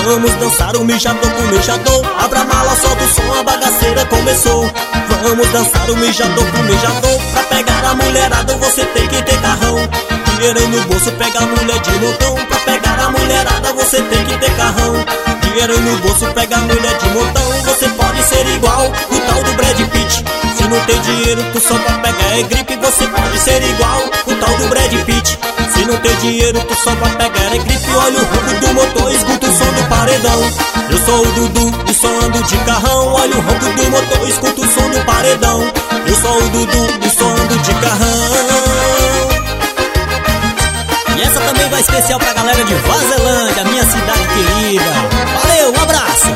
Vamos dançar o mijador com o mijador. Abra a mala, solta o som, a bagaceira começou. Vamos dançar o mijador com o mijador. Pra pegar a mulherada você tem que ter carrão. Dinheiro no bolso, pega a mulher de montão. Pra pegar a mulherada você tem que ter carrão. Dinheiro no bolso, pega a mulher de montão. Você pode ser igual o tal do Brad Pitt. Se não tem dinheiro, tu só pra pegar é gripe. Você pode ser igual o tal do Brad Pitt. Se não tem dinheiro, tu só pra pegar é gripe. Olha o ronco do motor, escuta o som do paredão. Eu sou o Dudu e só ando de carrão. Olha o ronco do motor, escuta o som do paredão. Eu sou o Dudu e só ando de carrão. E essa também vai especial pra galera de Vazelândia, minha cidade querida. Valeu, um abraço.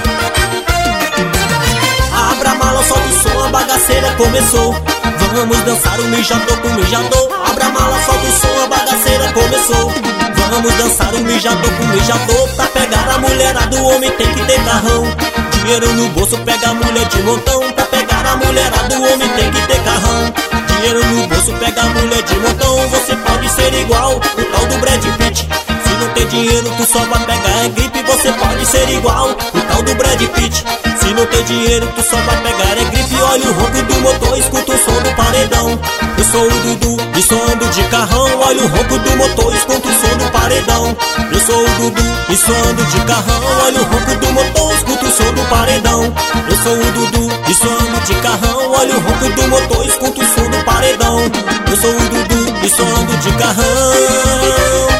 Abra a mala, solta o som, a bagaceira começou. Vamos dançar o mijador com o mijador. Abra a mala, solta o som, a bagaceira começou. Vamos dançar o mijador com o mijador. Pra pegar a mulherada o homem tem que ter carrão. Dinheiro no bolso, pega a mulher de montão. Pra pegar a mulherada o homem tem que ter carrão. Dinheiro no bolso, pega a mulher de montão. Você pode ser igual o tal do Brad Pitt. Se não tem dinheiro, tu só vai pegar é gripe. Você pode ser igual o tal do Brad Pitt. Se não tem dinheiro, tu só vai pegar é gripe. Olha o ronco do motor, escuta o som do paredão. Eu sou o Dudu e só ando de carrão. Olha o ronco do motor, escuta o som do paredão. Eu sou o Dudu e só ando de carrão. Olha o ronco do motor, escuta o som do paredão. Eu sou o Dudu e só ando de carrão. Olha o ronco do motor, escuta o som do paredão. Eu sou o Dudu e só ando de carrão.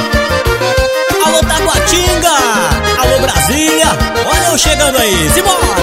Alô Taguatinga, alô Brasília, olha eu chegando aí, simbora!